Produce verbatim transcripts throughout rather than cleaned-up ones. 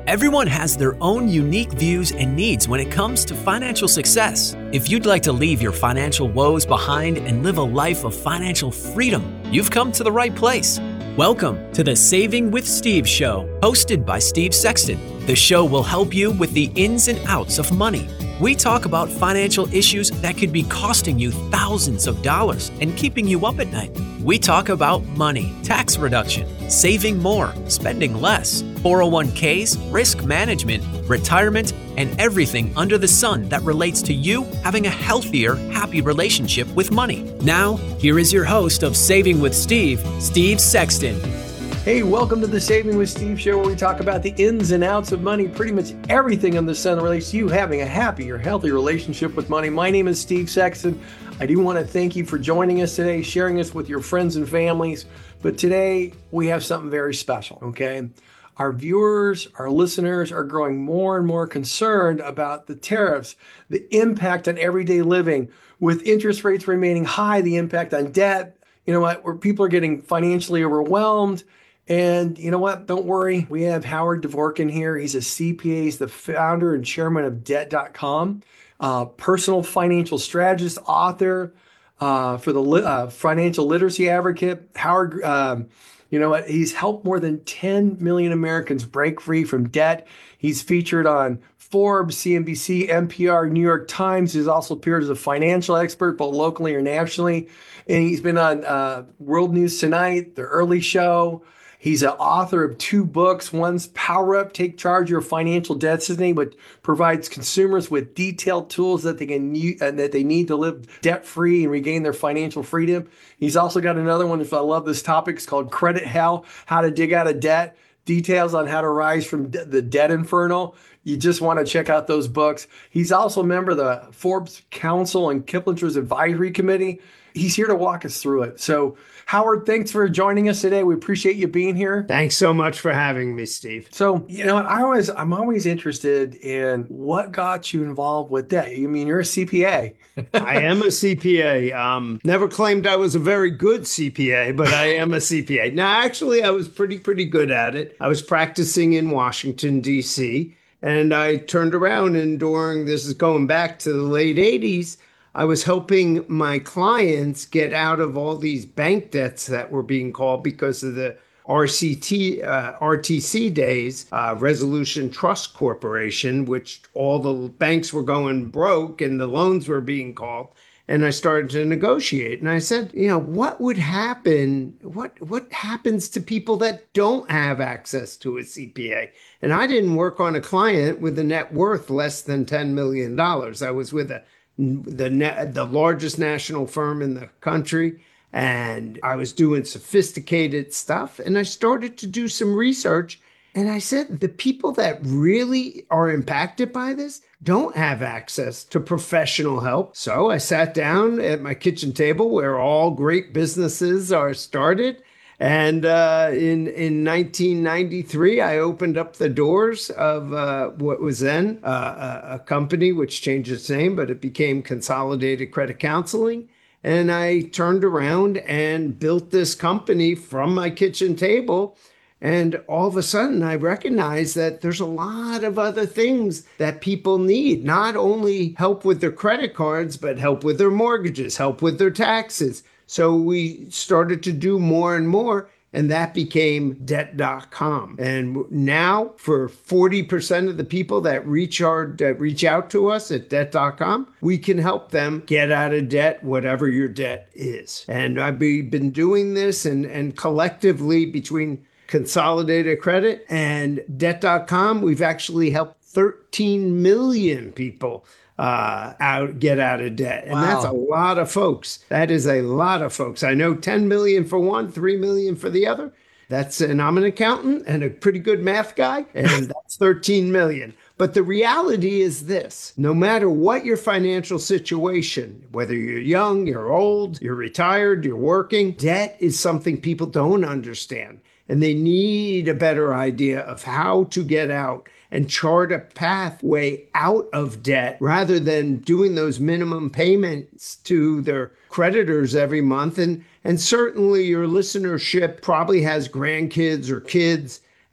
Everyone has their own unique views and needs when it comes to financial success. If you'd like to leave your financial woes behind and live a life of financial freedom, you've come to the right place. Welcome to the Saving with Steve show, hosted by Steve Sexton. The show will help you with the ins and outs of money. We talk about financial issues that could be costing you thousands of dollars and keeping you up at night. We talk about money, tax reduction, saving more, spending less, four oh one k's, risk management, retirement, and everything under the sun that relates to you having a healthier, happy relationship with money. Now, here is your host of Saving with Steve, Steve Sexton. Hey, welcome to the Saving with Steve show, where we talk about the ins and outs of money, pretty much everything under the sun that relates to you having a happy or healthy relationship with money. My name is Steve Sexton. I do want to thank you for joining us today, sharing us with your friends and families. But today we have something very special, okay? Our viewers, our listeners are growing more and more concerned about the tariffs, the impact on everyday living, with interest rates remaining high, the impact on debt, you know what, where people are getting financially overwhelmed. And you know what? Don't worry. We have Howard Dvorkin here. He's a C P A. He's the founder and chairman of debt dot com, uh, personal financial strategist, author uh, for the uh, Financial Literacy Advocate. Howard, um, you know what? He's helped more than ten million Americans break free from debt. He's featured on Forbes, C N B C, N P R, New York Times. He's also appeared as a financial expert, both locally or nationally. And he's been on uh, World News Tonight, The Early Show. He's an author of two books. One's Power Up, Take Charge of Your Financial Destiny, which provides consumers with detailed tools that they can use, uh, that they need to live debt-free and regain their financial freedom. He's also got another one, if I love this topic, it's called Credit Hell, How to Dig Out of Debt, details on how to rise from de- the debt inferno. You just want to check out those books. He's also a member of the Forbes Council and Kiplinger's Advisory Committee. He's here to walk us through it. So, Howard, thanks for joining us today. We appreciate you being here. Thanks so much for having me, Steve. So, you know, I always, I'm always interested in what got you involved with debt. I mean, you're a C P A. I am a C P A. Um, never claimed I was a very good C P A, but I am a C P A. Now, actually, I was pretty, pretty good at it. I was practicing in Washington, D C, and I turned around, and during, this is going back to the late eighties, I was helping my clients get out of all these bank debts that were being called because of the R C T, uh, R T C days, uh, Resolution Trust Corporation, which all the banks were going broke and the loans were being called. And I started to negotiate. And I said, you know, what would happen? What what happens to people that don't have access to a C P A? And I didn't work on a client with a net worth less than ten million dollars. I was with a the na- the largest national firm in the country, and I was doing sophisticated stuff. And I started to do some research, and I said, the people that really are impacted by this don't have access to professional help. So I sat down at my kitchen table, where all great businesses are started. And uh, in in nineteen ninety-three, I opened up the doors of uh, what was then uh, a, a company which changed its name, but it became Consolidated Credit Counseling. And I turned around and built this company from my kitchen table. And all of a sudden, I recognized that there's a lot of other things that people need, not only help with their credit cards, but help with their mortgages, help with their taxes. So we started to do more and more, and that became debt dot com. And now for forty percent of the people that reach our that reach out to us at debt dot com, we can help them get out of debt, whatever your debt is. And I've been doing this, and, and collectively between Consolidated Credit and debt dot com, we've actually helped thirteen million people uh, out get out of debt. And Wow. That's a lot of folks. That is a lot of folks. I know ten million for one, three million for the other. That's, and I'm an accountant and a pretty good math guy, and that's thirteen million. But the reality is this: no matter what your financial situation, whether you're young, you're old, you're retired, you're working, debt is something people don't understand. And they need a better idea of how to get out and chart a pathway out of debt rather than doing those minimum payments to their creditors every month. And, and certainly your listenership probably has grandkids or kids.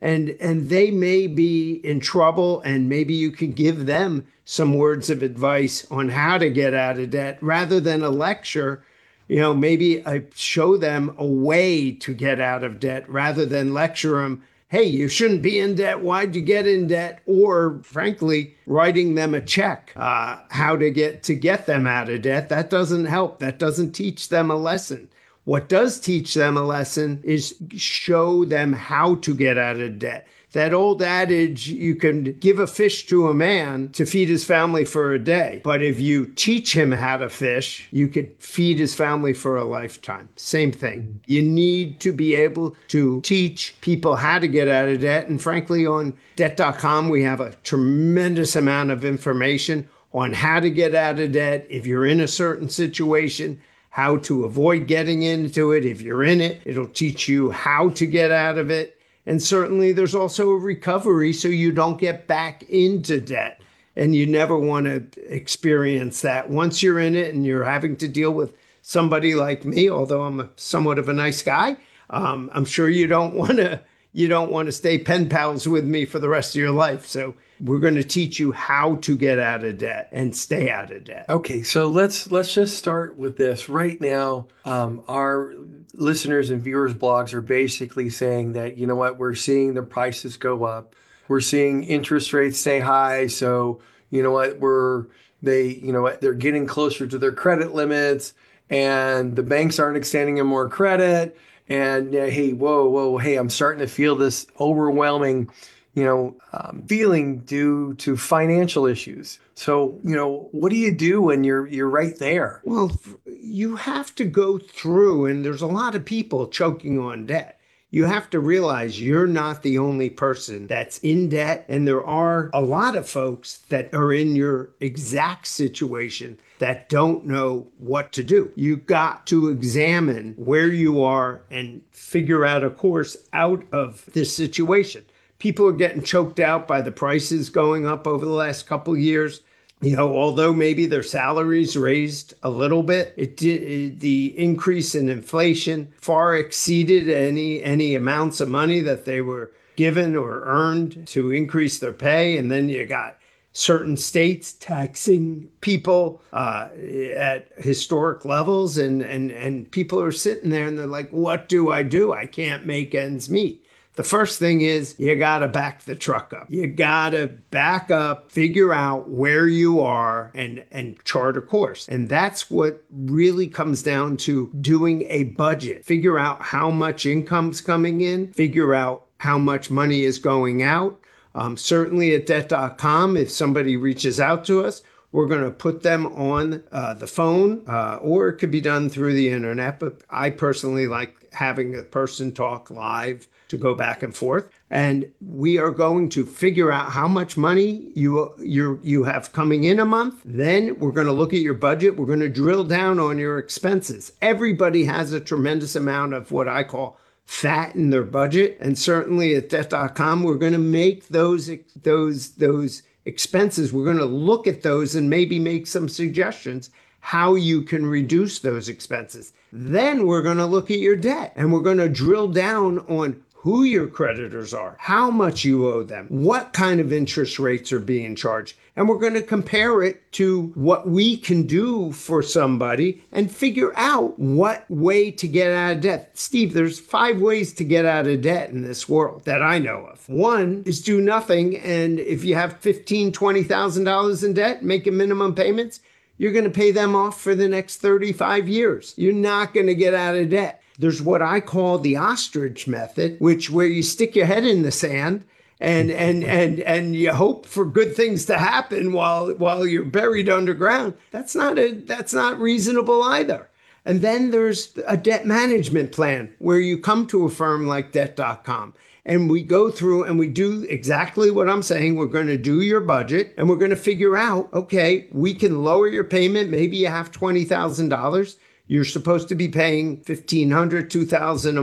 And, and they may be in trouble, and maybe you can give them some words of advice on how to get out of debt rather than a lecture. You know, maybe I show them a way to get out of debt rather than lecture them, hey, you shouldn't be in debt. Why'd you get in debt? Or frankly, writing them a check, uh, how to get to get them out of debt. That doesn't help. That doesn't teach them a lesson. What does teach them a lesson is show them how to get out of debt. That old adage, you can give a fish to a man to feed his family for a day. But if you teach him how to fish, you could feed his family for a lifetime. Same thing. You need to be able to teach people how to get out of debt. And frankly, on debt dot com, we have a tremendous amount of information on how to get out of debt. If you're in a certain situation, how to avoid getting into it. If you're in it, it'll teach you how to get out of it. And certainly there's also a recovery so you don't get back into debt. And you never want to experience that. Once you're in it and you're having to deal with somebody like me, although I'm a, somewhat of a nice guy, um, I'm sure you don't want to you don't want to stay pen pals with me for the rest of your life. So we're going to teach you how to get out of debt and stay out of debt. Okay, so let's let's just start with this. Right now, um, our listeners and viewers' blogs are basically saying that, you know what, we're seeing the prices go up. We're seeing interest rates stay high. So, you know what, we're they, you know what, they're getting closer to their credit limits, and the banks aren't extending them more credit. And uh, hey, whoa, whoa, hey, I'm starting to feel this overwhelming, you know, um, feeling due to financial issues. So, you know, what do you do when you're you're right there? Well, you have to go through, and there's a lot of people choking on debt. You have to realize you're not the only person that's in debt, and there are a lot of folks that are in your exact situation that don't know what to do. You got to examine where you are and figure out a course out of this situation. People are getting choked out by the prices going up over the last couple of years. You know, although maybe their salaries raised a little bit, it did, it, the increase in inflation far exceeded any any amounts of money that they were given or earned to increase their pay. And then you got certain states taxing people uh, at historic levels, and, and, and people are sitting there and they're like, what do I do? I can't make ends meet. The first thing is you got to back the truck up. You got to back up, figure out where you are, and, and chart a course. And that's what really comes down to doing a budget. Figure out how much income's coming in, figure out how much money is going out. Um, certainly at debt dot com, if somebody reaches out to us, we're going to put them on uh, the phone, uh, or it could be done through the internet. But I personally like having a person talk live to go back and forth. And we are going to figure out how much money you you you have coming in a month. Then we're going to look at your budget. We're going to drill down on your expenses. Everybody has a tremendous amount of what I call fat in their budget. And certainly at debt dot com, we're going to make those those those expenses. We're going to look at those and maybe make some suggestions how you can reduce those expenses. Then we're going to look at your debt, and we're going to drill down on who your creditors are, how much you owe them, what kind of interest rates are being charged. And we're going to compare it to what we can do for somebody and figure out what way to get out of debt. Steve, there's five ways to get out of debt in this world that I know of. One is do nothing. And if you have fifteen thousand dollars, twenty thousand dollars in debt, making minimum payments, you're going to pay them off for the next thirty-five years. You're not going to get out of debt. There's what I call the ostrich method, which where you stick your head in the sand and and and and you hope for good things to happen while while you're buried underground. That's not a that's not reasonable either. And then there's a debt management plan where you come to a firm like debt dot com. And we go through and we do exactly what I'm saying. We're going to do your budget, and we're going to figure out, okay, we can lower your payment. Maybe you have twenty thousand dollars. You're supposed to be paying fifteen hundred dollars, two thousand dollars a month.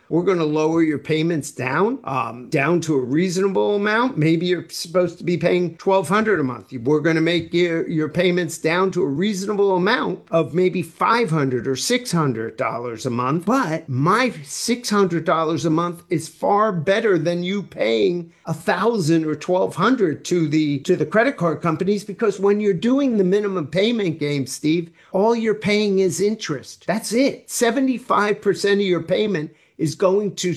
we're going to lower your payments down, um, down to a reasonable amount. Maybe you're supposed to be paying twelve hundred dollars a month. We're going to make your, your payments down to a reasonable amount of maybe five hundred dollars or six hundred dollars a month. But my six hundred dollars a month is far better than you paying one thousand dollars or twelve hundred dollars to the, to the credit card companies, because when you're doing the minimum payment game, Steve, all you're paying is interest. That's it. seventy-five percent of your payment is going to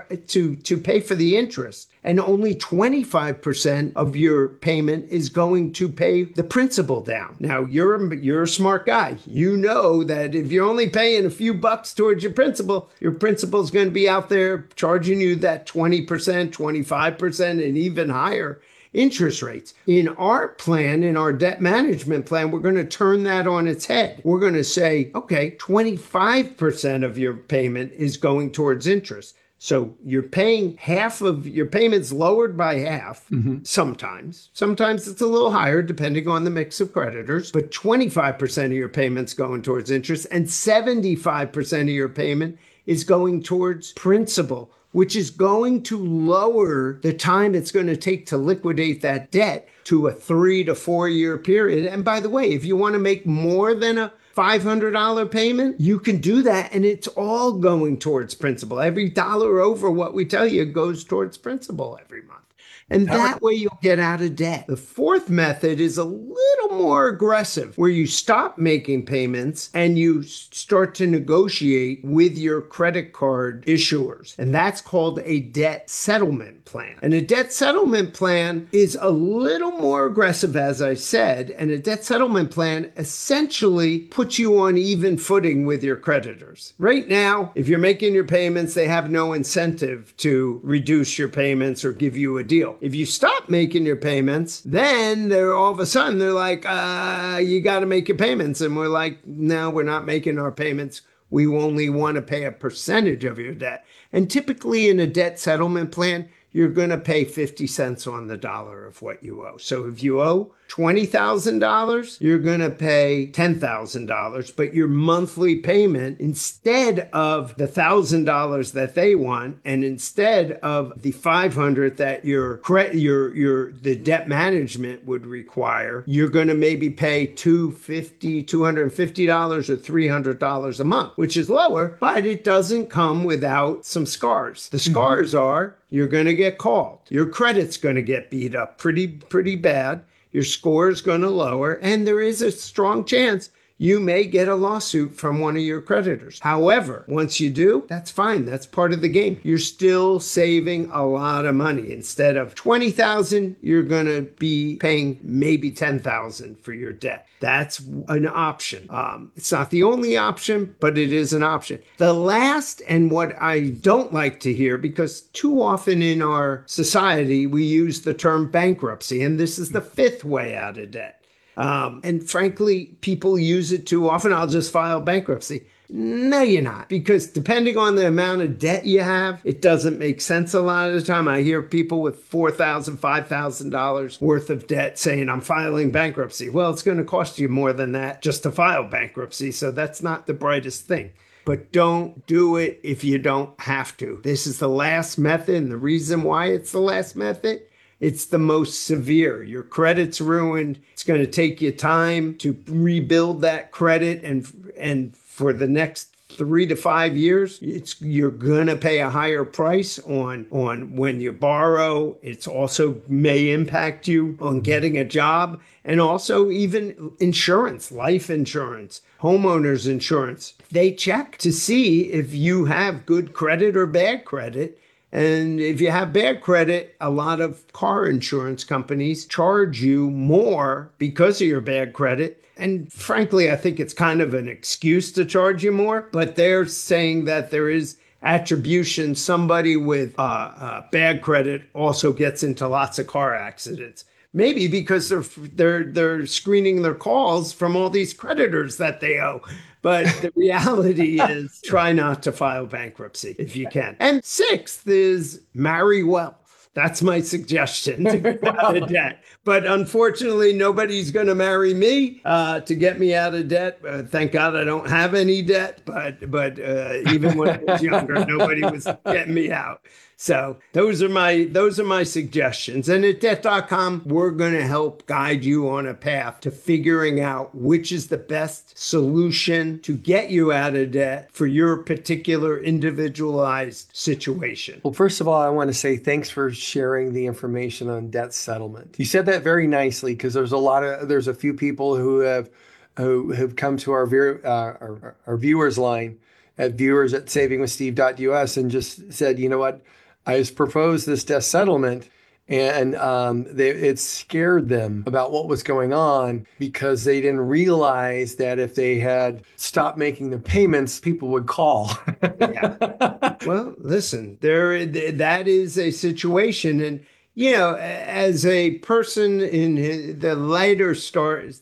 to to pay for the interest, and only twenty-five percent of your payment is going to pay the principal down. Now, you're a, you're a smart guy. You know that if you're only paying a few bucks towards your principal, your principal is going to be out there charging you that twenty percent, twenty-five percent, and even higher interest rates. In our plan, in our debt management plan, we're going to turn that on its head. We're going to say, okay, twenty-five percent of your payment is going towards interest. So you're paying half of your payments lowered by half. Mm-hmm. sometimes. Sometimes it's a little higher depending on the mix of creditors, but twenty-five percent of your payments going towards interest, and seventy-five percent of your payment is going towards principal, which is going to lower the time it's going to take to liquidate that debt to a three to four year period. And by the way, if you want to make more than a five hundred dollars payment, you can do that, and it's all going towards principal. Every dollar over what we tell you goes towards principal every month. And that way you'll get out of debt. The fourth method is a little more aggressive, where you stop making payments and you start to negotiate with your credit card issuers. And that's called a debt settlement plan. And a debt settlement plan is a little more aggressive, as I said. And a debt settlement plan essentially puts you on even footing with your creditors. Right now, if you're making your payments, they have no incentive to reduce your payments or give you a deal. If you stop making your payments, then they're all of a sudden, they're like, uh, you got to make your payments. And we're like, no, we're not making our payments. We only want to pay a percentage of your debt. And typically in a debt settlement plan, you're going to pay fifty cents on the dollar of what you owe. So if you owe twenty thousand dollars, you're going to pay ten thousand dollars, but your monthly payment, instead of the one thousand dollars that they want, and instead of the five hundred dollars that your credit, your your the debt management would require, you're going to maybe pay two hundred fifty dollars, two hundred fifty dollars or three hundred dollars a month, which is lower, but it doesn't come without some scars. The scars mm-hmm. are, you're going to get called. Your credit's going to get beat up pretty, pretty bad. Your score is going to lower, and there is a strong chance you may get a lawsuit from one of your creditors. However, once you do, that's fine. That's part of the game. You're still saving a lot of money. Instead of twenty thousand dollars, you're going to be paying maybe ten thousand dollars for your debt. That's an option. Um, it's not the only option, but it is an option. The last, and what I don't like to hear, because too often in our society, we use the term bankruptcy, and this is the fifth way out of debt. Um, and frankly, people use it too often. I'll just file bankruptcy. No, you're not. Because depending on the amount of debt you have, it doesn't make sense a lot of the time. I hear people with four thousand dollars, five thousand dollars worth of debt saying, I'm filing bankruptcy. Well, it's going to cost you more than that just to file bankruptcy. So that's not the brightest thing. But don't do it if you don't have to. This is the last method. And the reason why it's the last method, it's the most severe. Your credit's ruined. It's going to take you time to rebuild that credit. And, and for the next three to five years, it's, you're going to pay a higher price on, on when you borrow. It's also may impact you on getting a job, and also even insurance, life insurance, homeowners insurance. They check to see if you have good credit or bad credit. And if you have bad credit, a lot of car insurance companies charge you more because of your bad credit. And frankly, I think it's kind of an excuse to charge you more, but they're saying that there is attribution. Somebody with uh, uh, bad credit also gets into lots of car accidents. Maybe because they're they're they're screening their calls from all these creditors that they owe. But the reality is, try not to file bankruptcy if you can. And sixth is marry well. That's my suggestion to get out of debt. But unfortunately, nobody's going to marry me uh, to get me out of debt. Uh, thank God I don't have any debt. But but uh, even when I was younger, nobody was getting me out. So those are my those are my suggestions. And at debt dot com, we're going to help guide you on a path to figuring out which is the best solution to get you out of debt for your particular individualized situation. Well, first of all, I want to say thanks for sharing the information on debt settlement. You said that very nicely because there's a lot of there's a few people who have who have come to our uh, our, our viewers line at viewers at saving with steve dot U S and just said, you know what? I just proposed this debt settlement, and um, they, it scared them about what was going on because they didn't realize that if they had stopped making the payments, people would call. Yeah. Well, listen, there that is a situation, and you know, as a person in the later stars.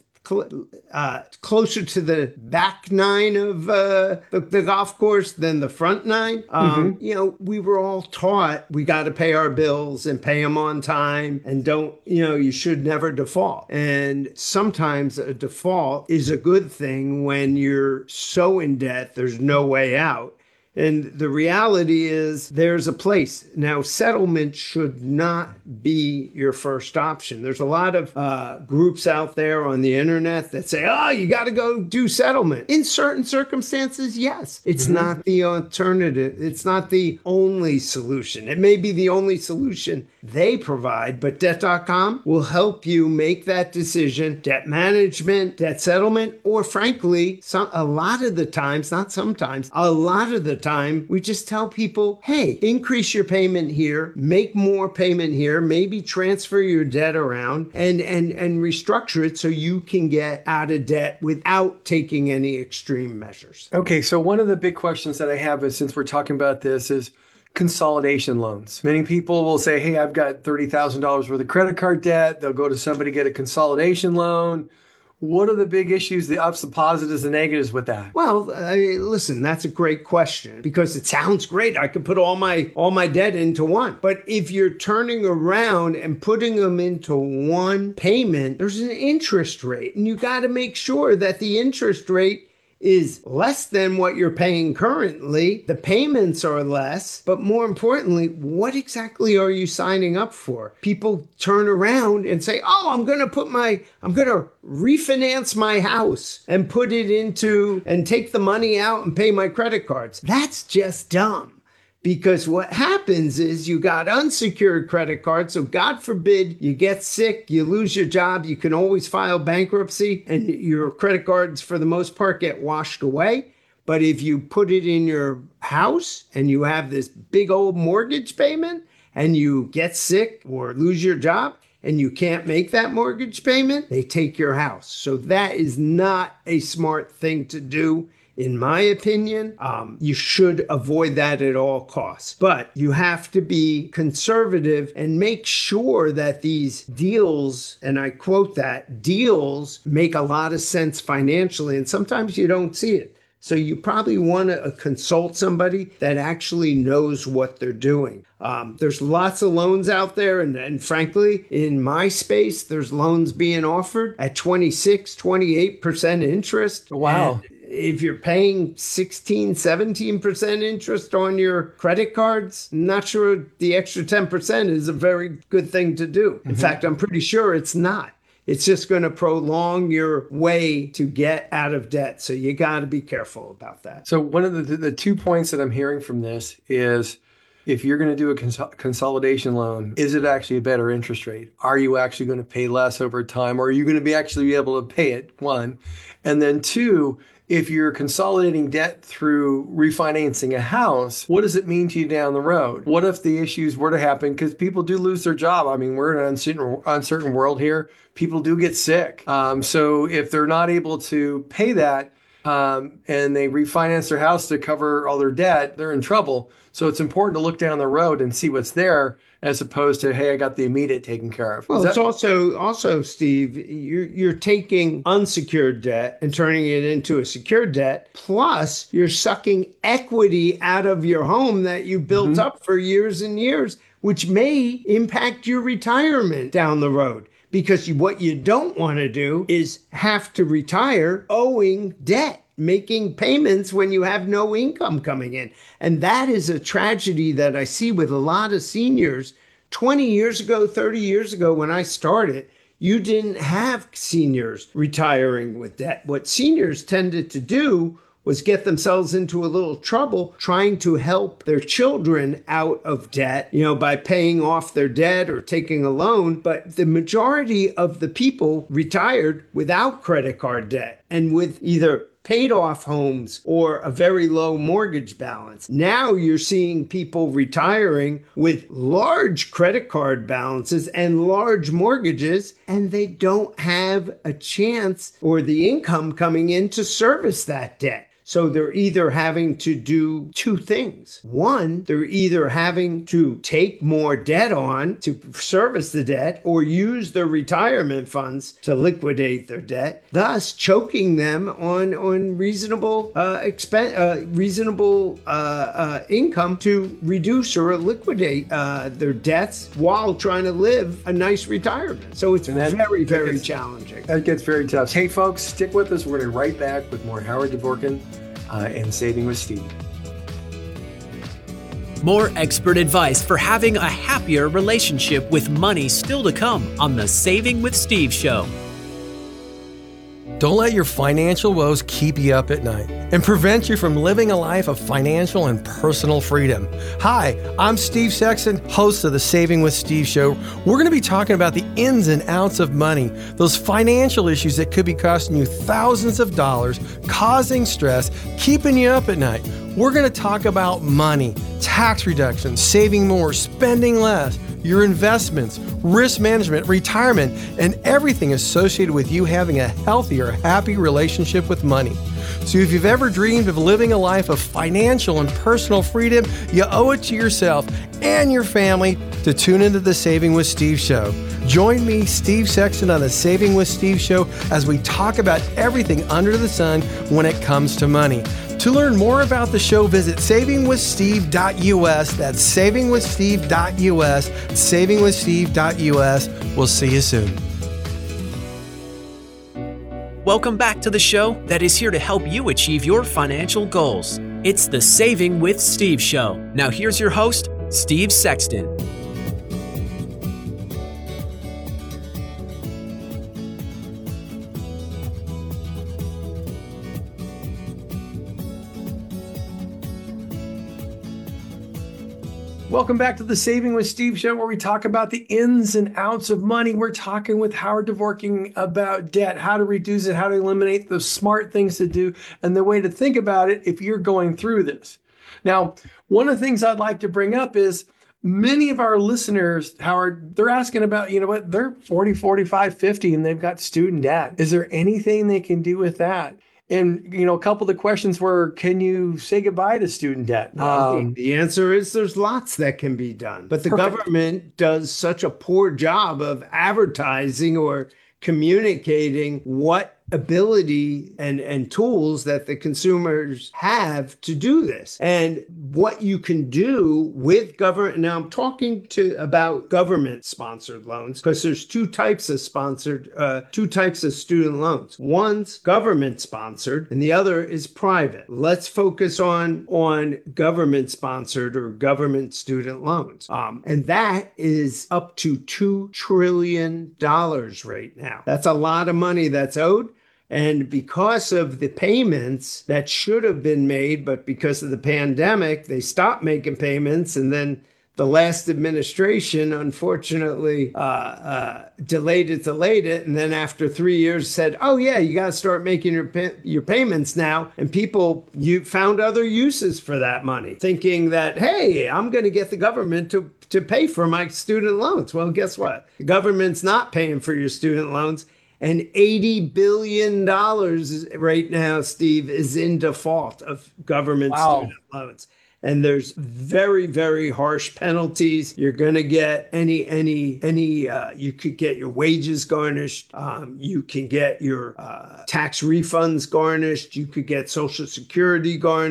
Uh, closer to the back nine of uh, the, the golf course than the front nine. Um, mm-hmm. You know, we were all taught we got to pay our bills and pay them on time and don't, you know, you should never default. And sometimes a default is a good thing when you're so in debt, there's no way out. And the reality is there's a place. Now, settlement should not be your first option. There's a lot of uh, groups out there on the internet that say, oh, you got to go do settlement. In certain circumstances, yes. It's mm-hmm. not the alternative. It's not the only solution. It may be the only solution they provide, but debt dot com will help you make that decision. Debt management, debt settlement, or frankly, some, a lot of the times, not sometimes, a lot of the time, time, we just tell people, hey, increase your payment here, make more payment here, maybe transfer your debt around and, and, and restructure it so you can get out of debt without taking any extreme measures. Okay, so one of the big questions that I have is, since we're talking about this, is consolidation loans. Many people will say, hey, I've got thirty thousand dollars worth of credit card debt. They'll go to somebody, get a consolidation loan. What are the big issues, the ups, the positives, the negatives with that? Well, I mean, listen, that's a great question because it sounds great. I could put all my all my debt into one. But if you're turning around and putting them into one payment, there's an interest rate. And you got to make sure that the interest rate is less than what you're paying currently. The payments are less, but more importantly, what exactly are you signing up for? People turn around and say, oh, I'm going to put my, I'm going to refinance my house and put it into, and take the money out and pay my credit cards. That's just dumb. Because what happens is you got unsecured credit cards. So God forbid you get sick, you lose your job, you can always file bankruptcy and your credit cards for the most part get washed away. But if you put it in your house and you have this big old mortgage payment and you get sick or lose your job and you can't make that mortgage payment, they take your house. So that is not a smart thing to do. In my opinion, um, you should avoid that at all costs. But you have to be conservative and make sure that these deals, and I quote that, deals make a lot of sense financially, and sometimes you don't see it. So you probably want to consult somebody that actually knows what they're doing. Um, there's lots of loans out there. And, and frankly, in my space, there's loans being offered at twenty-six, twenty-eight percent interest. Wow. And if you're paying sixteen, seventeen percent interest on your credit cards, I'm not sure the extra ten percent is a very good thing to do. In mm-hmm. fact, I'm pretty sure it's not. It's just going to prolong your way to get out of debt. So you got to be careful about that. So one of the, the two points that I'm hearing from this is, if you're going to do a cons- consolidation loan, is it actually a better interest rate? Are you actually going to pay less over time? Or are you going to be actually be able to pay it? One. And then two, if you're consolidating debt through refinancing a house, what does it mean to you down the road? What if the issues were to happen? Because people do lose their job. I mean, we're in an uncertain, uncertain world here. People do get sick. Um, so if they're not able to pay that um, and they refinance their house to cover all their debt, they're in trouble. So it's important to look down the road and see what's there, as opposed to, hey, I got the immediate taken care of. Well, that- it's also, also, Steve, you're, you're taking unsecured debt and turning it into a secured debt, plus you're sucking equity out of your home that you built mm-hmm. up for years and years, which may impact your retirement down the road. Because what you don't want to do is have to retire owing debt, making payments when you have no income coming in. And that is a tragedy that I see with a lot of seniors. twenty years ago, thirty years ago, when I started, you didn't have seniors retiring with debt. What seniors tended to do was get themselves into a little trouble trying to help their children out of debt, you know, by paying off their debt or taking a loan. But the majority of the people retired without credit card debt and with either paid off homes or a very low mortgage balance. Now you're seeing people retiring with large credit card balances and large mortgages, and they don't have a chance or the income coming in to service that debt. So they're either having to do two things. One, they're either having to take more debt on to service the debt or use their retirement funds to liquidate their debt, thus choking them on, on reasonable uh, expen- uh, reasonable uh, uh, income to reduce or liquidate uh, their debts while trying to live a nice retirement. So it's that, very, very gets, challenging. That gets very tough. Hey, folks, stick with us. We're going to be right back with more Howard Dvorkin Uh, and Saving with Steve. More expert advice for having a happier relationship with money still to come on the Saving with Steve show. Don't let your financial woes keep you up at night and prevent you from living a life of financial and personal freedom. Hi, I'm Steve Sexton, host of the Saving with Steve show. We're going to be talking about the ins and outs of money, those financial issues that could be costing you thousands of dollars, causing stress, keeping you up at night. We're going to talk about money, tax reductions, saving more, spending less, your investments, risk management, retirement, and everything associated with you having a healthier, happy relationship with money. So if you've ever dreamed of living a life of financial and personal freedom, you owe it to yourself and your family to tune into the Saving with Steve show. Join me, Steve Sexton, on the Saving with Steve show as we talk about everything under the sun when it comes to money. To learn more about the show, visit saving with steve dot u s. That's saving with steve dot u s, saving with steve dot u s. We'll see you soon. Welcome back to the show that is here to help you achieve your financial goals. It's the Saving with Steve show. Now here's your host, Steve Sexton. Welcome back to the Saving with Steve show, where we talk about the ins and outs of money. We're talking with Howard Dvorkin about debt, how to reduce it, how to eliminate the smart things to do, and the way to think about it if you're going through this. Now, one of the things I'd like to bring up is many of our listeners, Howard, they're asking about, you know what, they're forty, forty-five, fifty, and they've got student debt. Is there anything they can do with that? And, you know, a couple of the questions were, can you say goodbye to student debt? Um, the answer is there's lots that can be done. But the perfect. government does such a poor job of advertising or communicating what ability and, and tools that the consumers have to do this. And what you can do with government. Now I'm talking to about government sponsored loans because there's two types of sponsored, uh, two types of student loans. One's government sponsored and the other is private. Let's focus on, on government sponsored or government student loans. Um, and that is up to two trillion dollars right now. That's a lot of money that's owed. And because of the payments that should have been made, but because of the pandemic, they stopped making payments. And then the last administration, unfortunately, uh, uh, delayed it, delayed it. And then after three years said, oh, yeah, you got to start making your pa- your payments now. And people you found other uses for that money, thinking that, hey, I'm going to get the government to, to pay for my student loans. Well, guess what? The government's not paying for your student loans. And eighty billion dollars right now, Steve, is in default of government wow. student loans. And there's very, very harsh penalties. You're going to get any, any, any, uh, you could get your wages garnished. Um, you can get your uh, tax refunds garnished. You could get Social Security garnished.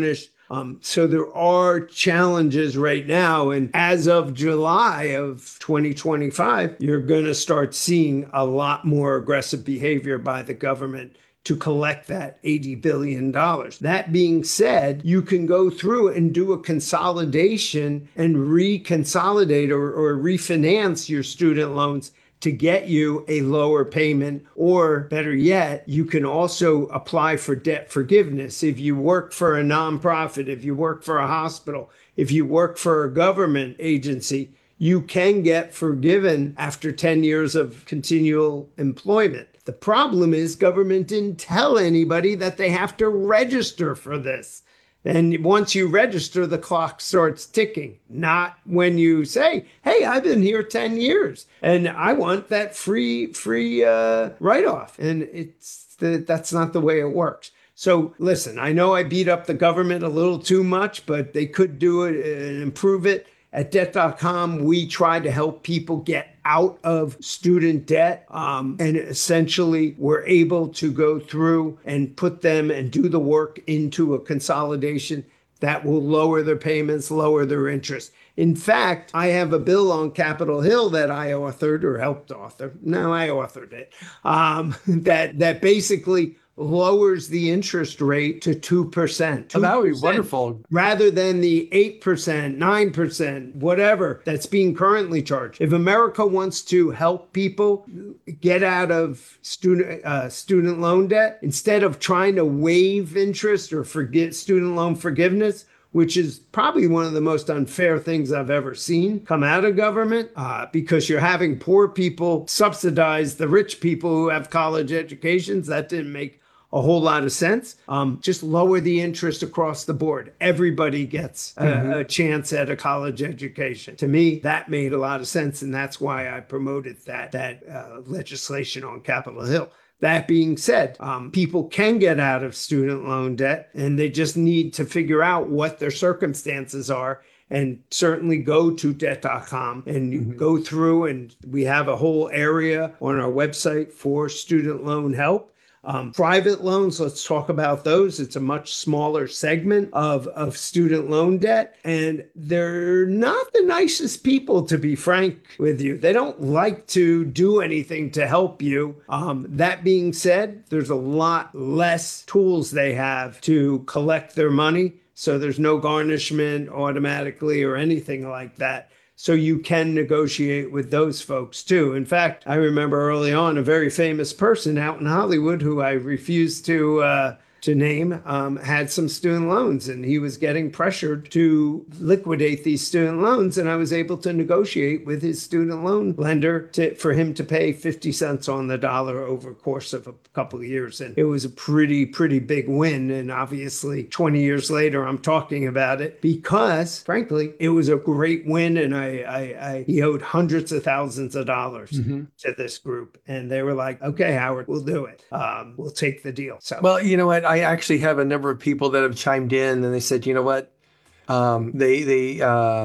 Um, so there are challenges right now. And as of July of twenty twenty-five, you're going to start seeing a lot more aggressive behavior by the government to collect that eighty billion dollars. That being said, you can go through and do a consolidation and reconsolidate or, or refinance your student loans to get you a lower payment, or better yet, you can also apply for debt forgiveness. If you work for a nonprofit, if you work for a hospital, if you work for a government agency, you can get forgiven after ten years of continual employment. The problem is government didn't tell anybody that they have to register for this. And once you register, the clock starts ticking, not when you say, hey, I've been here ten years and I want that free, free uh, write-off. And it's the, that's not the way it works. So listen, I know I beat up the government a little too much, but they could do it and improve it. At debt dot com, we try to help people get out of student debt. Um, and essentially, we're able to go through and put them and do the work into a consolidation that will lower their payments, lower their interest. In fact, I have a bill on Capitol Hill that I authored or helped author. No, I authored it. Um, that that basically lowers the interest rate to two percent. Oh, that would be wonderful. Rather than the eight percent, nine percent, whatever that's being currently charged. If America wants to help people get out of student uh, student loan debt, instead of trying to waive interest or forget student loan forgiveness, which is probably one of the most unfair things I've ever seen come out of government, uh, because you're having poor people subsidize the rich people who have college educations. That didn't make a whole lot of sense. Um, just lower the interest across the board. Everybody gets a, mm-hmm. a chance at a college education. To me, that made a lot of sense, and that's why I promoted that, that uh, legislation on Capitol Hill. That being said, um, people can get out of student loan debt, and they just need to figure out what their circumstances are, and certainly go to debt dot com and mm-hmm. go through, and we have a whole area on our website for student loan help. Um, private loans, let's talk about those. It's a much smaller segment of, of student loan debt, and they're not the nicest people, to be frank with you. They don't like to do anything to help you. Um, that being said, there's a lot less tools they have to collect their money, so there's no garnishment automatically or anything like that. So you can negotiate with those folks too. In fact, I remember early on a very famous person out in Hollywood who I refused to uh, to name um, had some student loans, and he was getting pressured to liquidate these student loans. And I was able to negotiate with his student loan lender to, for him to pay fifty cents on the dollar over the course of a couple of years. And it was a pretty, pretty big win. And obviously twenty years later, I'm talking about it because, frankly, it was a great win. And I, I, I he owed hundreds of thousands of dollars mm-hmm. to this group. And they were like, okay, Howard, we'll do it. Um, we'll take the deal. So, well, you know what? I actually have a number of people that have chimed in, and they said, you know what? Um, they they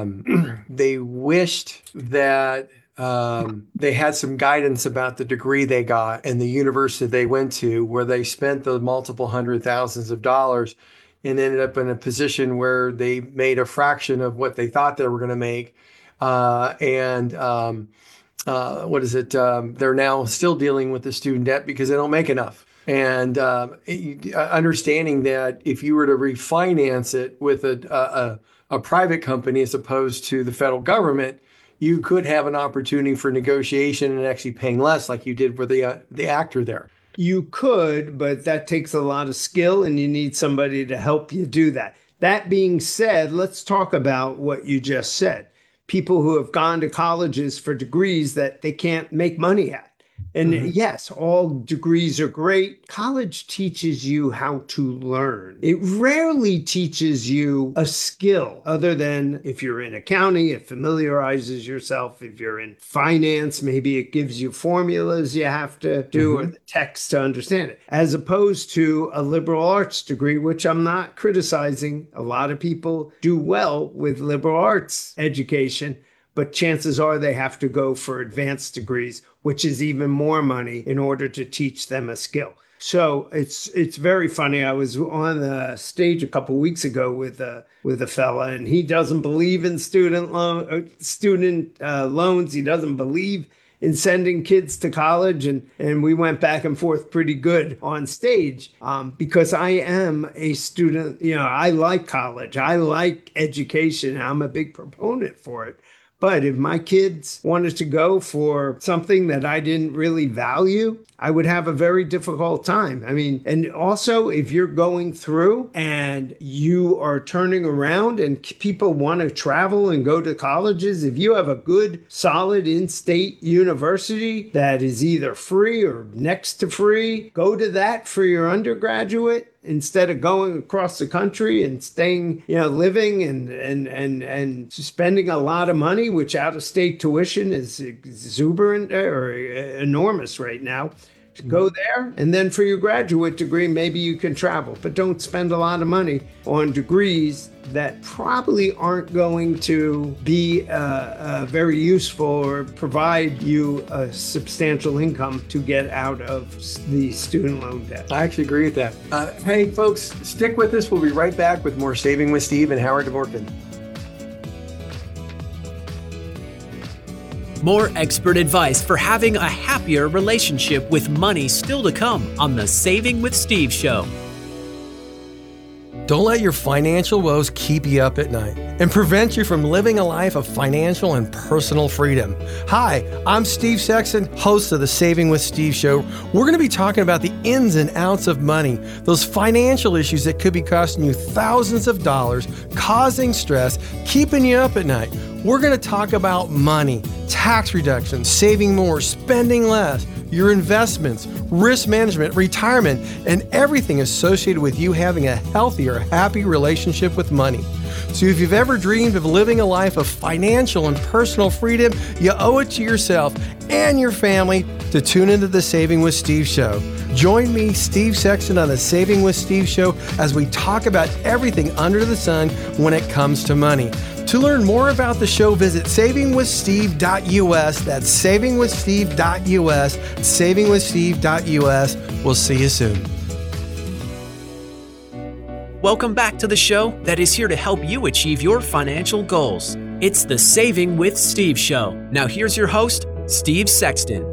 um, they wished that um, they had some guidance about the degree they got and the university they went to, where they spent the multiple hundred thousands of dollars and ended up in a position where they made a fraction of what they thought they were going to make. Uh, and um, uh, what is it? Um, they're now still dealing with the student debt because they don't make enough. And uh, understanding that if you were to refinance it with a, a, a private company as opposed to the federal government, you could have an opportunity for negotiation and actually paying less, like you did for the uh, the actor there. You could, but that takes a lot of skill, and you need somebody to help you do that. That being said, let's talk about what you just said. People who have gone to colleges for degrees that they can't make money at. And mm-hmm. yes, all degrees are great. College teaches you how to learn. It rarely teaches you a skill other than if you're in accounting, it familiarizes yourself. If you're in finance, maybe it gives you formulas you have to do mm-hmm. or the text to understand it, as opposed to a liberal arts degree, which I'm not criticizing. A lot of people do well with liberal arts education, but chances are they have to go for advanced degrees, which is even more money in order to teach them a skill. So it's it's very funny. I was on the stage a couple weeks ago with a with a fella, and he doesn't believe in student loan student uh, loans. He doesn't believe in sending kids to college, and and we went back and forth pretty good on stage um, because I am a student. You know, I like college. I like education. I'm a big proponent for it. But if my kids wanted to go for something that I didn't really value, I would have a very difficult time. I mean, and also if you're going through and you are turning around and people want to travel and go to colleges, if you have a good, solid in-state university that is either free or next to free, go to that for your undergraduate instead of going across the country and staying, you know, living and and and and spending a lot of money, which out-of-state tuition is exuberant or enormous right now. Go there, and then for your graduate degree, maybe you can travel, but don't spend a lot of money on degrees that probably aren't going to be uh, uh, very useful or provide you a substantial income to get out of the student loan debt. I actually agree with that. Uh, hey, folks, stick with us. We'll be right back with more Saving with Steve and Howard Dvorkin. More expert advice for having a happier relationship with money still to come on the Saving with Steve show. Don't let your financial woes keep you up at night and prevent you from living a life of financial and personal freedom. Hi, I'm Steve Sexton, host of the Saving with Steve show. We're going to be talking about the ins and outs of money, those financial issues that could be costing you thousands of dollars, causing stress, keeping you up at night. We're going to talk about money, tax reduction, saving more, spending less, your investments, risk management, retirement, and everything associated with you having a healthier, happy relationship with money. So if you've ever dreamed of living a life of financial and personal freedom, you owe it to yourself and your family to tune into the Saving with Steve show. Join me, Steve Sexton, on the Saving with Steve show as we talk about everything under the sun when it comes to money. To learn more about the show, visit saving with steve dot U S. That's saving with steve dot U S, saving with steve dot U S. We'll see you soon. Welcome back to the show that is here to help you achieve your financial goals. It's the Saving with Steve show. Now here's your host, Steve Sexton.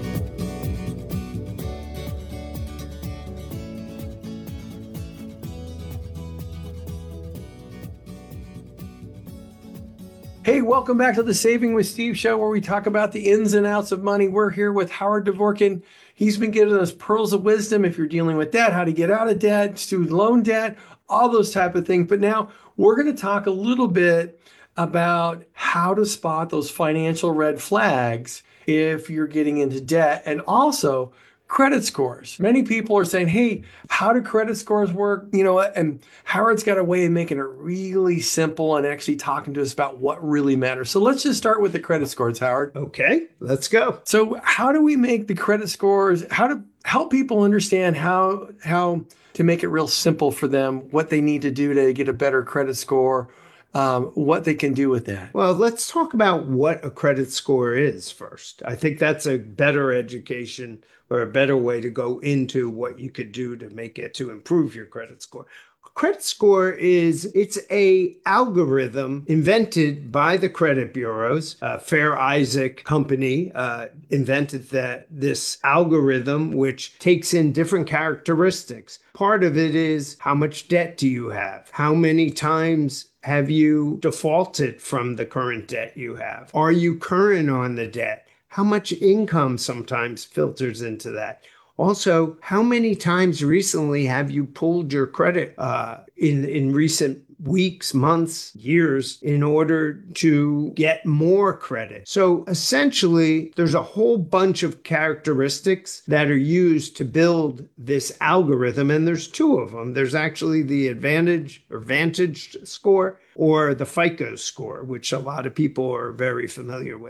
Hey, welcome back to the Saving with Steve show, where we talk about the ins and outs of money. We're here with Howard Dvorkin. He's been giving us pearls of wisdom if you're dealing with debt, how to get out of debt, student loan debt, all those type of things. But now we're going to talk a little bit about how to spot those financial red flags if you're getting into debt, and also credit scores. Many people are saying, hey, how do credit scores work? You know, and Howard's got a way of making it really simple and actually talking to us about what really matters. So let's just start with the credit scores, Howard. Okay, let's go. So how do we make the credit scores, how to help people understand how, how to make it real simple for them, what they need to do to get a better credit score, um, what they can do with that? Well, let's talk about what a credit score is first. I think that's a better education or a better way to go into what you could do to make it, to improve your credit score. Credit score is, it's a algorithm invented by the credit bureaus. Uh, Fair Isaac Company uh, invented that this algorithm, which takes in different characteristics. Part of it is, how much debt do you have? How many times have you defaulted from the current debt you have? Are you current on the debt? How much income sometimes filters into that? Also, how many times recently have you pulled your credit uh, in, in recent weeks, months, years in order to get more credit? So essentially, there's a whole bunch of characteristics that are used to build this algorithm, and there's two of them. There's actually the Advantage or Vantage score or the FICO score, which a lot of people are very familiar with.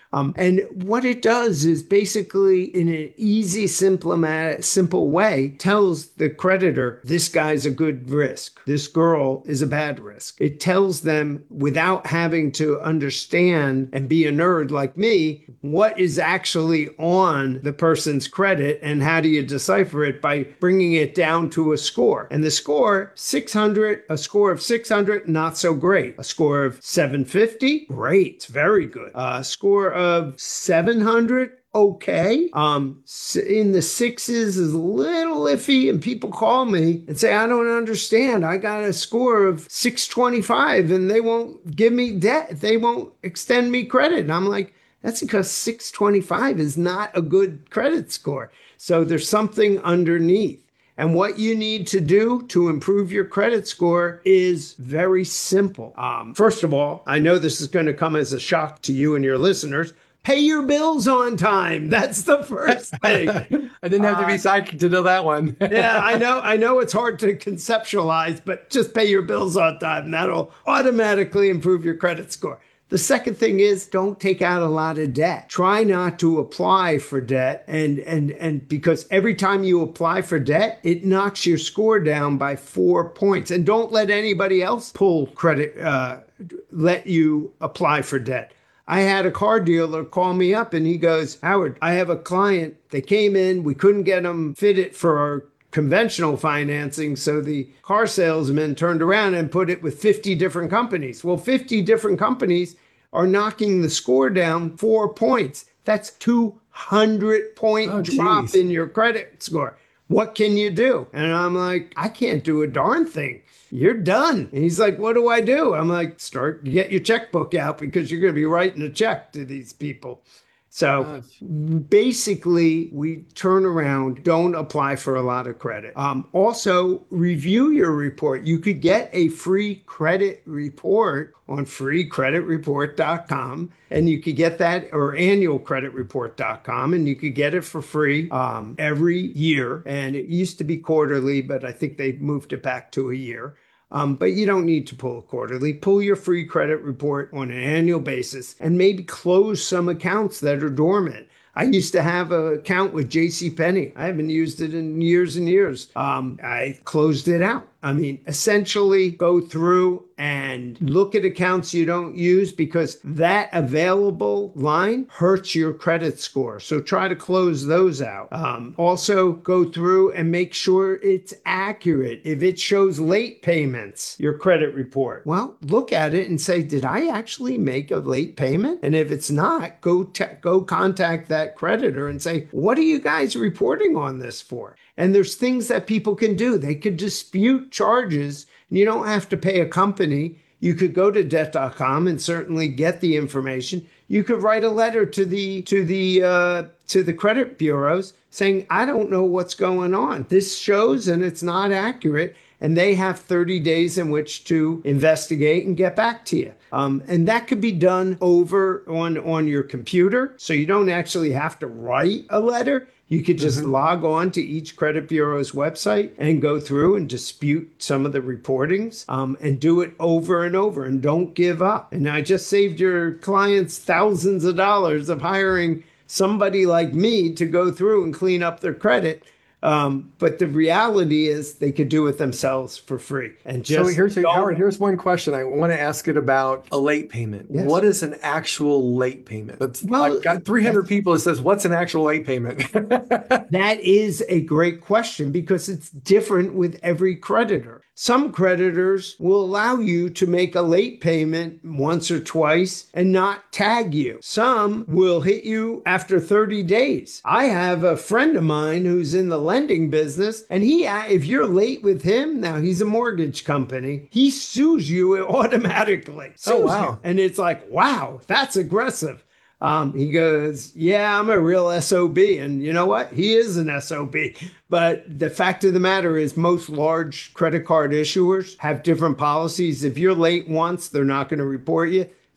Um, and what it does is basically, in an easy, simple, simple way, tells the creditor, this guy's a good risk. This girl is a bad risk. It tells them, without having to understand and be a nerd like me, what is actually on the person's credit and how do you decipher it by bringing it down to a score. And the score, six hundred, a score of six hundred, not so great. A score of seven fifty, great, it's very good. A score of seven hundred, okay. Um, in the sixes is a little iffy, and people call me and say, I don't understand. I got a score of six twenty-five and they won't give me debt. They won't extend me credit. And I'm like, that's because six twenty-five is not a good credit score. So there's something underneath. And what you need to do to improve your credit score is very simple. Um, first of all, I know this is going to come as a shock to you and your listeners. Pay your bills on time. That's the first thing. I didn't have to be psychic to know that one. Yeah, I know. I know it's hard to conceptualize, but just pay your bills on time. That'll automatically improve your credit score. The second thing is, don't take out a lot of debt. Try not to apply for debt. And, and, and because every time you apply for debt, it knocks your score down by four points. And don't let anybody else pull credit, uh, let you apply for debt. I had a car dealer call me up and he goes, Howard, I have a client. They came in, we couldn't get them fitted for our conventional financing. So the car salesman turned around and put it with fifty different companies. Well, fifty different companies are knocking the score down four points. That's two hundred point oh, drop in your credit score. What can you do? And I'm like, I can't do a darn thing. You're done. And he's like, what do I do? I'm like, start, get your checkbook out because you're going to be writing a check to these people. So Gosh. basically, we turn around, don't apply for a lot of credit. Um, also, review your report. You could get a free credit report on free credit report dot com, and you could get that, or annual credit report dot com, and you could get it for free um, every year. And it used to be quarterly, but I think they moved it back to a year. Um, but you don't need to pull quarterly. Pull your free credit report on an annual basis and maybe close some accounts that are dormant. I used to have an account with JCPenney. I haven't used it in years and years. Um, I closed it out. I mean, essentially go through and look at accounts you don't use because that available line hurts your credit score. So try to close those out. Um, also go through and make sure it's accurate. If it shows late payments, your credit report, well, look at it and say, did I actually make a late payment? And if it's not, go, te- go contact that creditor and say, what are you guys reporting on this for? And there's things that people can do. They could dispute charges. And you don't have to pay a company. You could go to debt dot com and certainly get the information. You could write a letter to the to the uh, to the credit bureaus saying, I don't know what's going on. This shows and it's not accurate. And they have thirty days in which to investigate and get back to you. Um, and that could be done over on, on your computer. So you don't actually have to write a letter. You could just mm-hmm. log on to each credit bureau's website and go through and dispute some of the reportings um, and do it over and over and don't give up. And I just saved your clients thousands of dollars of hiring somebody like me to go through and clean up their credit. Um, but the reality is they could do it themselves for free. And just so here's Howard, here's one question. I want to ask it about a late payment. Yes. What is an actual late payment? That's, well, I've got three hundred people that says, what's an actual late payment? That is a great question because it's different with every creditor. Some creditors will allow you to make a late payment once or twice and not tag you. Some will hit you after thirty days. I have a friend of mine who's in the lending business, and he, if you're late with him, now he's a mortgage company, he sues you automatically. Sues oh, wow. you. And it's like, wow, that's aggressive. Um, he goes, yeah, I'm a real S O B. And you know what? He is an S O B. But the fact of the matter is most large credit card issuers have different policies. If you're late once, they're not going to report you.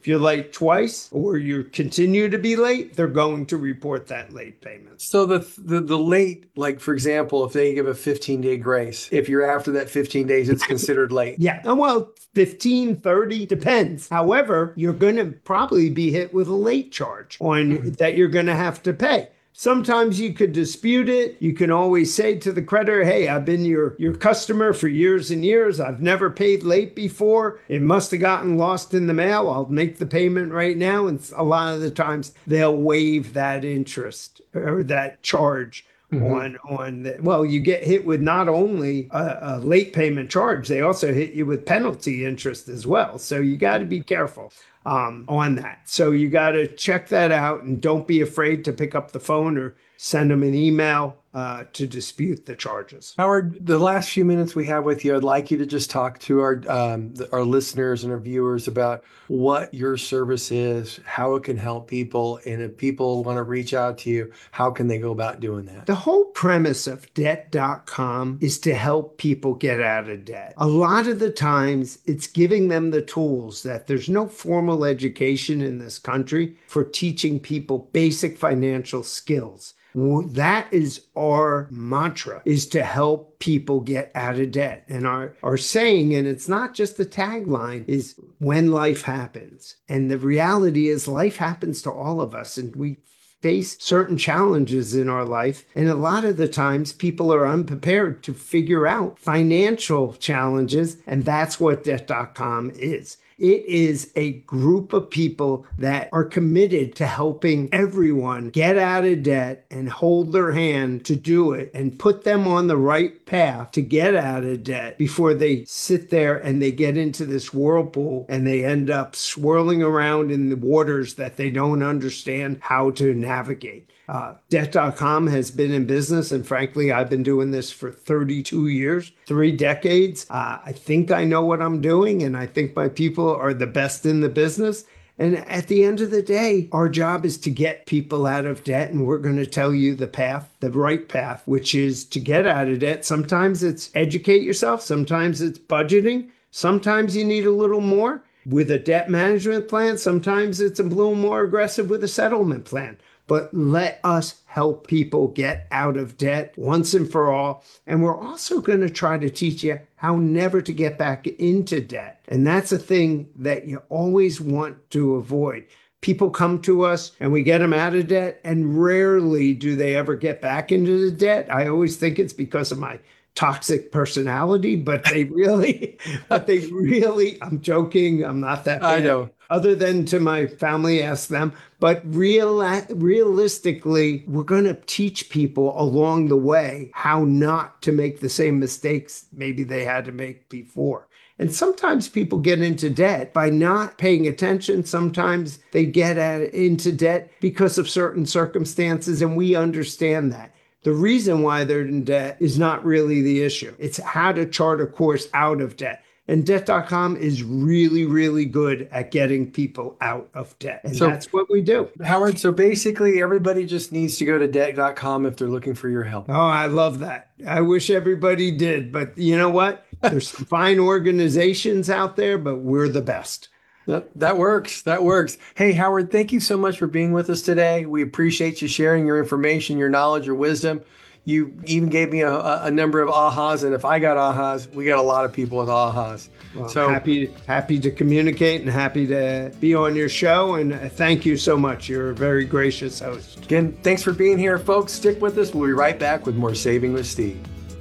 If you're late twice or you continue to be late, they're going to report that late payment. So the, the the late, like for example, if they give a fifteen day grace, if you're after that fifteen days, it's considered late. Yeah. Well, fifteen, thirty, depends. However, you're going to probably be hit with a late charge on mm-hmm. that you're going to have to pay. Sometimes you could dispute it. You can always say to the creditor, hey, I've been your, your customer for years and years. I've never paid late before. It must have gotten lost in the mail. I'll make the payment right now. And a lot of the times they'll waive that interest or that charge. Mm-hmm. on on the, well, you get hit with not only a, a late payment charge, they also hit you with penalty interest as well. So you got to be careful um, on that. So you got to check that out and don't be afraid to pick up the phone or send them an email uh, to dispute the charges. Howard, the last few minutes we have with you, I'd like you to just talk to our um, our listeners and our viewers about what your service is, how it can help people, and if people want to reach out to you, how can they go about doing that? The whole premise of debt dot com is to help people get out of debt. A lot of the times, it's giving them the tools that there's no formal education in this country for teaching people basic financial skills. That is our mantra, is to help people get out of debt. And our, our saying, and it's not just the tagline, is when life happens. And the reality is life happens to all of us, and we face certain challenges in our life. And a lot of the times people are unprepared to figure out financial challenges. And that's what debt dot com is. It is a group of people that are committed to helping everyone get out of debt and hold their hand to do it and put them on the right path to get out of debt before they sit there and they get into this whirlpool and they end up swirling around in the waters that they don't understand how to navigate. Uh, debt dot com has been in business, and frankly, I've been doing this for thirty-two years, three decades. Uh, I think I know what I'm doing, and I think my people are the best in the business. And at the end of the day, our job is to get people out of debt, and we're going to tell you the path, the right path, which is to get out of debt. Sometimes it's educate yourself. Sometimes it's budgeting. Sometimes you need a little more with a debt management plan. Sometimes it's a little more aggressive with a settlement plan. But let us help people get out of debt once and for all. And we're also going to try to teach you how never to get back into debt. And that's a thing that you always want to avoid. People come to us and we get them out of debt, and rarely do they ever get back into the debt. I always think it's because of my toxic personality, but they really, but they really, I'm joking. I'm not that bad. I know. Other than to my family, ask them. But real, realistically, we're going to teach people along the way how not to make the same mistakes maybe they had to make before. And sometimes people get into debt by not paying attention. Sometimes they get at, into debt because of certain circumstances, and we understand that. The reason why they're in debt is not really the issue. It's how to chart a course out of debt. And debt dot com is really, really good at getting people out of debt. And so, that's what we do. Howard, so basically everybody just needs to go to debt dot com if they're looking for your help. Oh, I love that. I wish everybody did. But you know what? There's some fine organizations out there, but we're the best. That, that works. That works. Hey, Howard, thank you so much for being with us today. We appreciate you sharing your information, your knowledge, your wisdom. You even gave me a, a number of ahas, and if I got ahas, we got a lot of people with ahas. Well, so happy, happy to communicate and happy to be on your show. And thank you so much. You're a very gracious host. Again, thanks for being here, folks. Stick with us. We'll be right back with more Saving with Steve.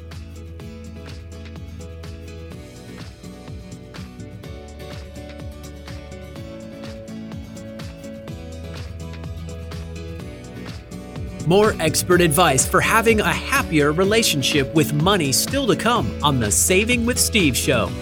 More expert advice for having a happier relationship with money still to come on the Saving with Steve show.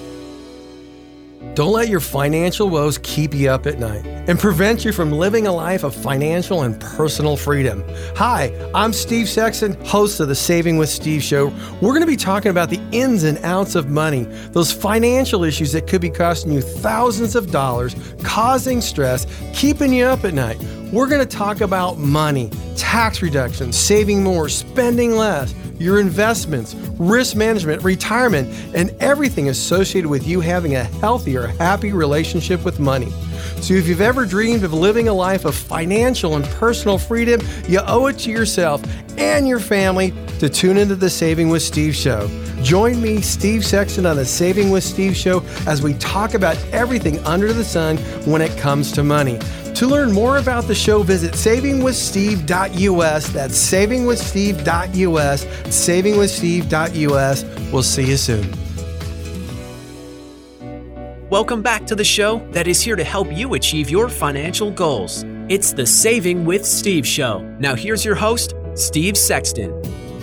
Don't let your financial woes keep you up at night and prevent you from living a life of financial and personal freedom. Hi, I'm Steve Sexton, host of the Saving with Steve show. We're going to be talking about the ins and outs of money, those financial issues that could be costing you thousands of dollars, causing stress, keeping you up at night. We're going to talk about money, tax reductions, saving more, spending less, your investments, risk management, retirement, and everything associated with you having a healthier, happy relationship with money. So if you've ever dreamed of living a life of financial and personal freedom, you owe it to yourself and your family to tune into the Saving with Steve show. Join me, Steve Sexton, on the Saving with Steve show as we talk about everything under the sun when it comes to money. To learn more about the show, visit saving with steve dot u s. That's saving with steve dot u s. saving with steve dot u s. We'll see you soon. Welcome back to the show that is here to help you achieve your financial goals. It's the Saving with Steve show. Now here's your host, Steve Sexton.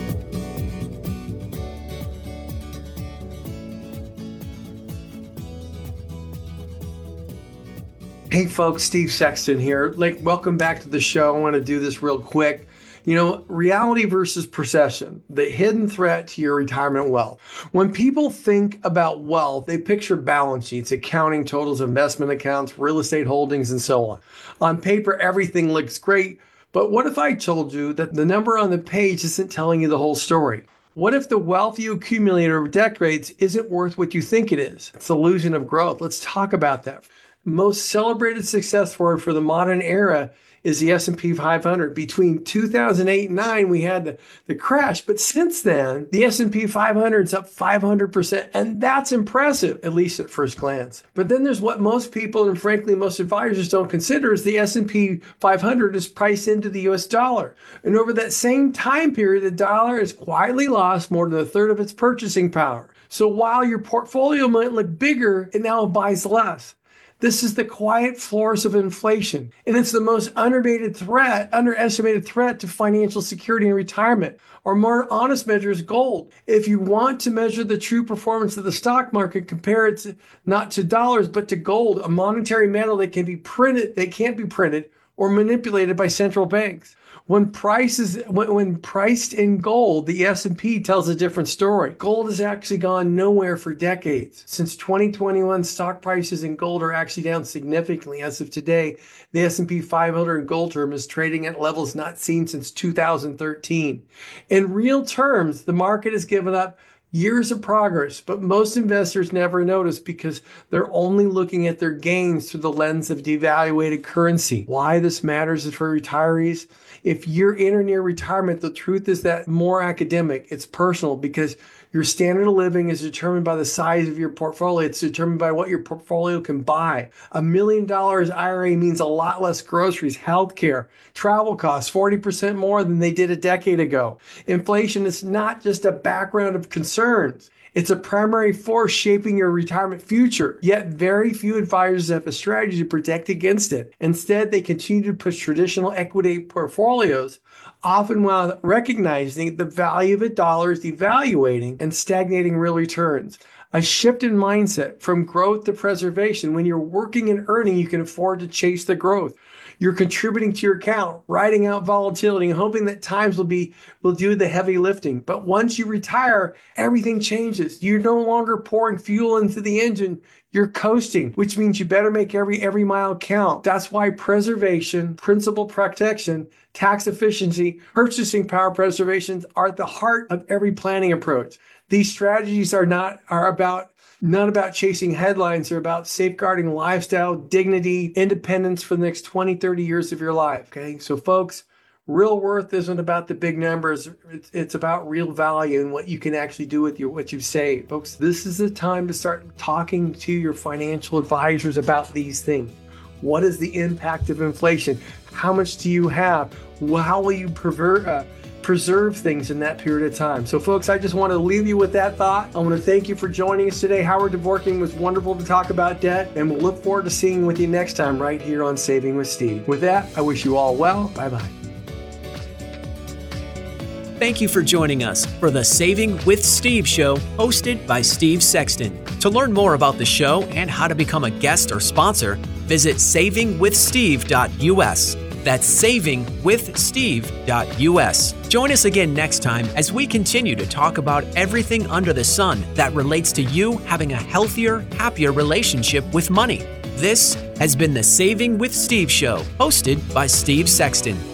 Hey folks, Steve Sexton here. Like, welcome back to the show. I want to do this real quick. You know, reality versus perception, the hidden threat to your retirement wealth. When people think about wealth, they picture balance sheets, accounting totals, investment accounts, real estate holdings, and so on. On paper, everything looks great. But what if I told you that the number on the page isn't telling you the whole story? What if the wealth you accumulate over decades isn't worth what you think it is? It's the illusion of growth. Let's talk about that. Most celebrated success story for the modern era is the S and P five hundred. Between two thousand eight and nine, we had the, the crash. But since then, the S and P five hundred is up five hundred percent. And that's impressive, at least at first glance. But then there's what most people, and frankly, most advisors don't consider, is the S and P five hundred is priced into the U S dollar. And over that same time period, the dollar has quietly lost more than a third of its purchasing power. So while your portfolio might look bigger, it now buys less. This is the quiet force of inflation, and it's the most underrated threat, underestimated threat to financial security and retirement. Or more honest measure is gold. If you want to measure the true performance of the stock market, compare it to, not to dollars, but to gold, a monetary metal that can be printed, that can't be printed or manipulated by central banks. When prices, when, when priced in gold, the S and P tells a different story. Gold has actually gone nowhere for decades. Since twenty twenty-one, stock prices in gold are actually down significantly. As of today, the S and P five hundred in gold term is trading at levels not seen since two thousand thirteen. In real terms, the market has given up years of progress, but most investors never notice because they're only looking at their gains through the lens of devaluated currency. Why this matters is for retirees. If you're in or near retirement, the truth is that more academic, it's personal because your standard of living is determined by the size of your portfolio. It's determined by what your portfolio can buy. A million dollars I R A means a lot less groceries, healthcare, travel costs, forty percent more than they did a decade ago. Inflation is not just a background of concerns. It's a primary force shaping your retirement future, yet very few advisors have a strategy to protect against it. Instead, they continue to push traditional equity portfolios, often while recognizing the value of a dollar is devaluating and stagnating real returns. A shift in mindset from growth to preservation. When you're working and earning, you can afford to chase the growth. You're contributing to your account, riding out volatility, and hoping that times will be will do the heavy lifting. But once you retire, everything changes. You're no longer pouring fuel into the engine. You're coasting, which means you better make every every mile count. That's why preservation, principal protection, tax efficiency, purchasing power preservations are at the heart of every planning approach. These strategies are not are about not about chasing headlines. They're about safeguarding lifestyle, dignity, independence for the next twenty, thirty years of your life. Okay. So folks, real worth isn't about the big numbers. It's, it's about real value and what you can actually do with your, what you've saved. Folks, this is the time to start talking to your financial advisors about these things. What is the impact of inflation? How much do you have? How will you pervert, uh, preserve things in that period of time? So folks, I just want to leave you with that thought. I want to thank you for joining us today. Howard Dvorkin was wonderful to talk about debt, and we'll look forward to seeing with you next time right here on Saving with Steve. With that, I wish you all well. Bye-bye. Thank you for joining us for the Saving with Steve show hosted by Steve Sexton. To learn more about the show and how to become a guest or sponsor, visit saving with steve dot u s. That's saving with steve dot u s. Join us again next time as we continue to talk about everything under the sun that relates to you having a healthier, happier relationship with money. This has been the Saving with Steve Show, hosted by Steve Sexton.